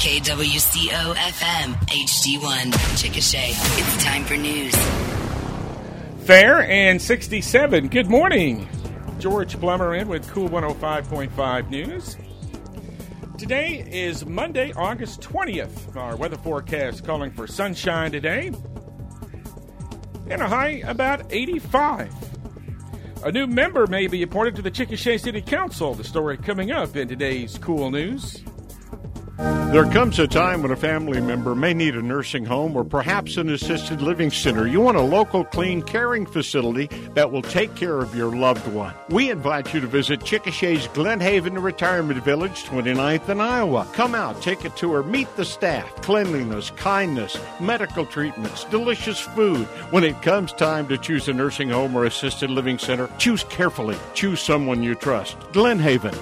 KWCO-FM, HD1, Chickasha. It's time for news. Fair and 67. Good morning. George Blummer in with Cool 105.5 News. Today is Monday, August 20th. Our weather forecast calling for sunshine today and a high about 85. A new member may be appointed to the Chickasha City Council. The story coming up in today's Cool News. There comes a time when a family member may need a nursing home or perhaps an assisted living center. You want a local, clean, caring facility that will take care of your loved one. We invite you to visit Chickasha's Glen Haven Retirement Village, 29th in Iowa. Come out, take a tour, meet the staff, cleanliness, kindness, medical treatments, delicious food. When it comes time to choose a nursing home or assisted living center, choose carefully. Choose someone you trust. Glen Haven,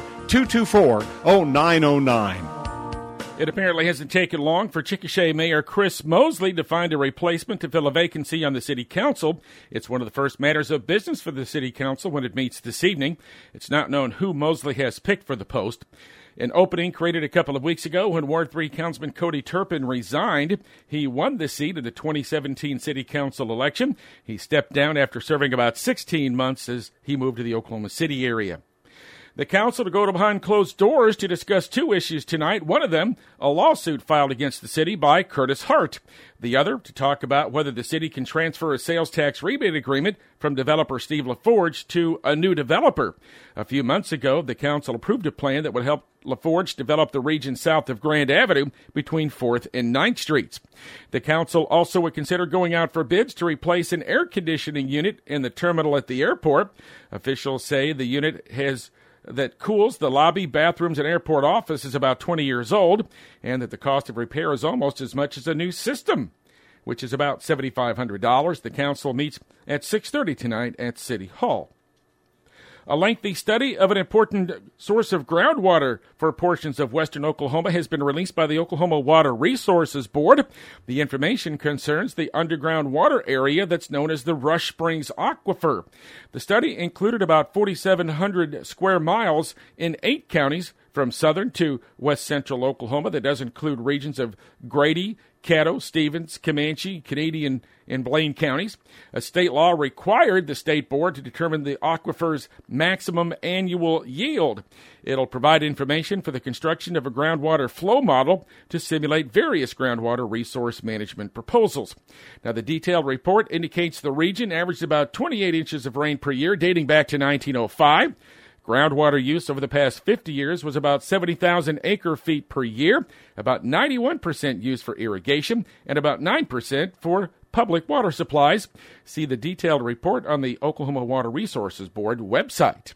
224-0909. It apparently hasn't taken long for Chickasha Mayor Chris Mosley to find a replacement to fill a vacancy on the City Council. It's one of the first matters of business for the City Council when it meets this evening. It's not known who Mosley has picked for the post. An opening created a couple of weeks ago when Ward 3 Councilman Cody Turpin resigned. He won the seat in the 2017 City Council election. He stepped down after serving about 16 months as he moved to the Oklahoma City area. The council to go behind closed doors to discuss two issues tonight. One of them, a lawsuit filed against the city by Curtis Hart. The other, to talk about whether the city can transfer a sales tax rebate agreement from developer Steve LaForge to a new developer. A few months ago, the council approved a plan that would help LaForge develop the region south of Grand Avenue between 4th and 9th Streets. The council also would consider going out for bids to replace an air conditioning unit in the terminal at the airport. Officials say the unit that cools the lobby, bathrooms, and airport office is about 20 years old, and that the cost of repair is almost as much as a new system, which is about $7,500. The council meets at 6:30 tonight at City Hall. A lengthy study of an important source of groundwater for portions of western Oklahoma has been released by the Oklahoma Water Resources Board. The information concerns the underground water area that's known as the Rush Springs Aquifer. The study included about 4,700 square miles in 8 counties from southern to west central Oklahoma. That does include regions of Grady, Caddo, Stevens, Comanche, Canadian, and Blaine counties. A state law required the state board to determine the aquifer's maximum annual yield. It'll provide information for the construction of a groundwater flow model to simulate various groundwater resource management proposals. Now, the detailed report indicates the region averaged about 28 inches of rain per year dating back to 1905. Groundwater use over the past 50 years was about 70,000 acre-feet per year, about 91% used for irrigation, and about 9% for public water supplies. See the detailed report on the Oklahoma Water Resources Board website.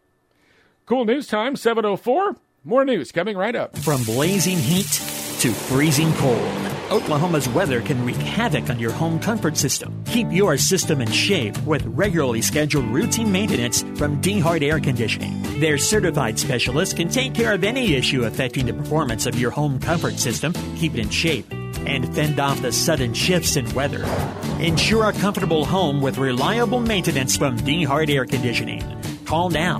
Cool News Time, 7:04. More news coming right up. From blazing heat to freezing cold, Oklahoma's weather can wreak havoc on your home comfort system. Keep your system in shape with regularly scheduled routine maintenance from DeHart Air Conditioning. Their certified specialists can take care of any issue affecting the performance of your home comfort system, keep it in shape, and fend off the sudden shifts in weather. Ensure a comfortable home with reliable maintenance from DeHart Air Conditioning. Call now,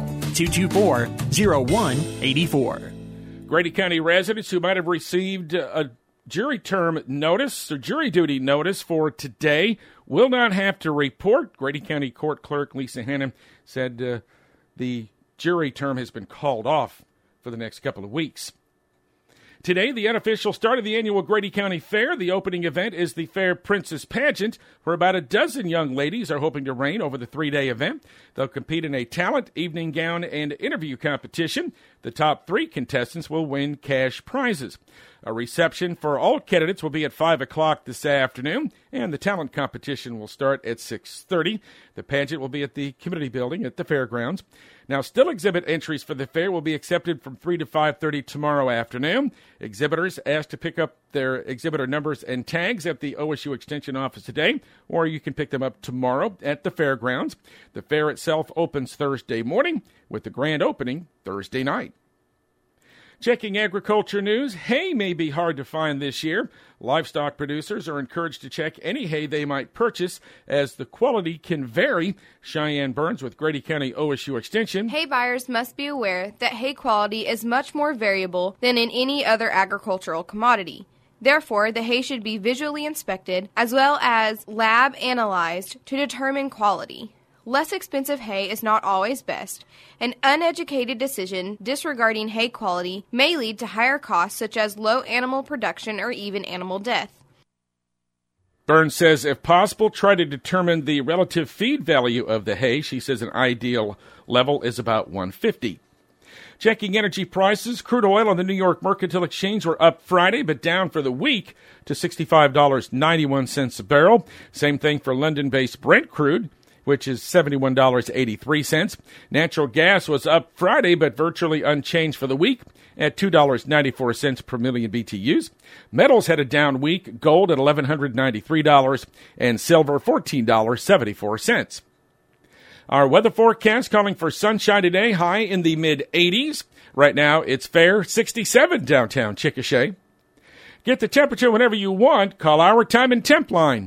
224-0184. Grady County residents who might have received a jury term notice or jury duty notice for today will not have to report. Grady County Court Clerk Lisa Hannon said the jury term has been called off for the next couple of weeks. Today, the unofficial start of the annual Grady County Fair. The opening event is the Fair Princess Pageant, where about a dozen young ladies are hoping to reign over the 3-day event. They'll compete in a talent, evening gown, and interview competition. The top 3 contestants will win cash prizes. A reception for all candidates will be at 5 o'clock this afternoon, and the talent competition will start at 6:30. The pageant will be at the community building at the fairgrounds. Now, still exhibit entries for the fair will be accepted from 3 to 5:30 tomorrow afternoon. Exhibitors asked to pick up their exhibitor numbers and tags at the OSU Extension office today, or you can pick them up tomorrow at the fairgrounds. The fair itself opens Thursday morning with the grand opening Thursday night. Checking agriculture news, hay may be hard to find this year. Livestock producers are encouraged to check any hay they might purchase as the quality can vary. Cheyenne Burns with Grady County OSU Extension. Hay buyers must be aware that hay quality is much more variable than in any other agricultural commodity. Therefore, the hay should be visually inspected as well as lab analyzed to determine quality. Less expensive hay is not always best. An uneducated decision disregarding hay quality may lead to higher costs such as low animal production or even animal death. Burns says if possible, try to determine the relative feed value of the hay. She says an ideal level is about 150. Checking energy prices, crude oil on the New York Mercantile Exchange were up Friday, but down for the week to $65.91 a barrel. Same thing for London-based Brent crude, which is $71.83. Natural gas was up Friday, but virtually unchanged for the week at $2.94 per million BTUs. Metals had a down week, gold at $1,193 and silver $14.74. Our weather forecast calling for sunshine today, high in the mid-80s. Right now, it's fair, 67 downtown Chickasha. Get the temperature whenever you want. Call our time and temp line,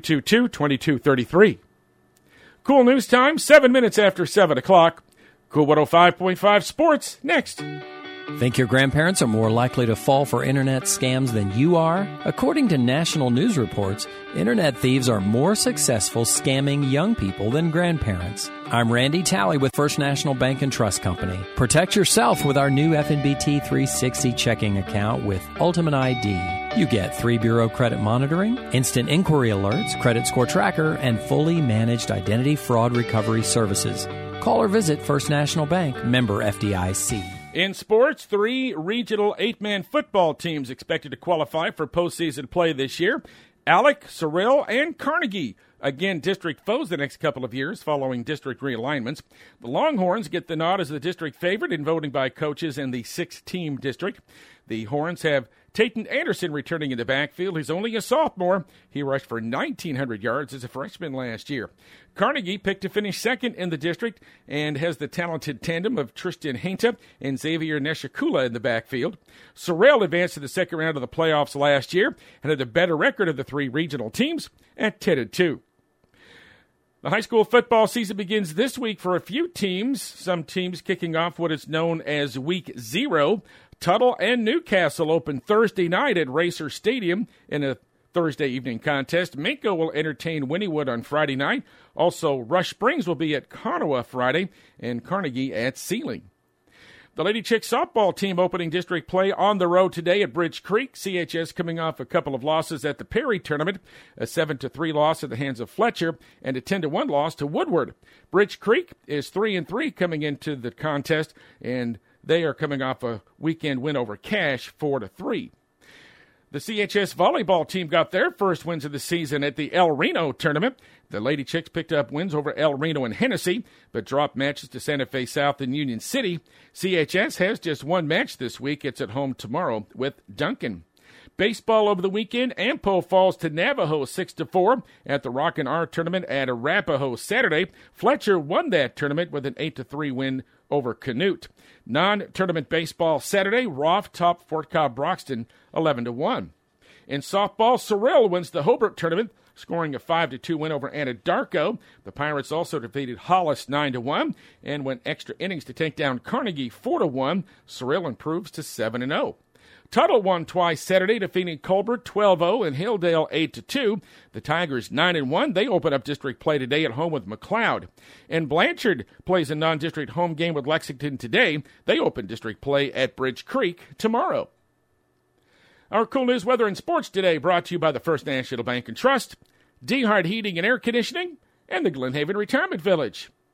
222-2233. Cool news time, 7 minutes after 7 o'clock. Cool 105.5 Sports, next. Think your grandparents are more likely to fall for internet scams than you are? According to national news reports, internet thieves are more successful scamming young people than grandparents. I'm Randy Talley with First National Bank and Trust Company. Protect yourself with our new FNBT 360 checking account with Ultimate ID. You get 3-bureau credit monitoring, instant inquiry alerts, credit score tracker, and fully managed identity fraud recovery services. Call or visit First National Bank, member FDIC. In sports, 3 regional 8-man football teams expected to qualify for postseason play this year. Alec, Sorrel, and Carnegie. Again, district foes the next couple of years following district realignments. The Longhorns get the nod as the district favorite in voting by coaches in the 6-team district. The Horns have Tayton Anderson returning in the backfield. He's only a sophomore. He rushed for 1,900 yards as a freshman last year. Carnegie picked to finish second in the district and has the talented tandem of Tristan Hainta and Xavier Neshikula in the backfield. Sorrel advanced to the second round of the playoffs last year and had a better record of the 3 regional teams at 10-2. The high school football season begins this week for a few teams, some teams kicking off what is known as Week 0. Tuttle and Newcastle open Thursday night at Racer Stadium in a Thursday evening contest. Minko will entertain Wynnewood on Friday night. Also, Rush Springs will be at Conowa Friday and Carnegie at Sealing. The Lady Chicks softball team opening district play on the road today at Bridge Creek. CHS coming off a couple of losses at the Perry tournament, a 7-3 loss at the hands of Fletcher and a 10-1 loss to Woodward. Bridge Creek is 3-3 coming into the contest, and they are coming off a weekend win over Cache, 4-3. The CHS volleyball team got their first wins of the season at the El Reno tournament. The Lady Chicks picked up wins over El Reno and Hennessy, but dropped matches to Santa Fe South and Union City. CHS has just one match this week. It's at home tomorrow with Duncan. Baseball over the weekend, Ampo falls to Navajo 6-4 at the Rockin' R tournament at Arapahoe Saturday. Fletcher won that tournament with an 8-3 win over Canute. Non-tournament baseball Saturday, Roth topped Fort Cobb Broxton 11-1. In softball, Sorrel wins the Hobart tournament, scoring a 5-2 win over Anadarko. The Pirates also defeated Hollis 9-1 and went extra innings to take down Carnegie 4-1. Sorrel improves to 7-0. Tuttle won twice Saturday, defeating Colbert 12-0 and Hilldale 8-2. The Tigers 9-1. They open up district play today at home with McLeod. And Blanchard plays a non-district home game with Lexington today. They open district play at Bridge Creek tomorrow. Our cool news, weather, and sports today brought to you by the First National Bank and Trust, DeHart Heating and Air Conditioning, and the Glen Haven Retirement Village.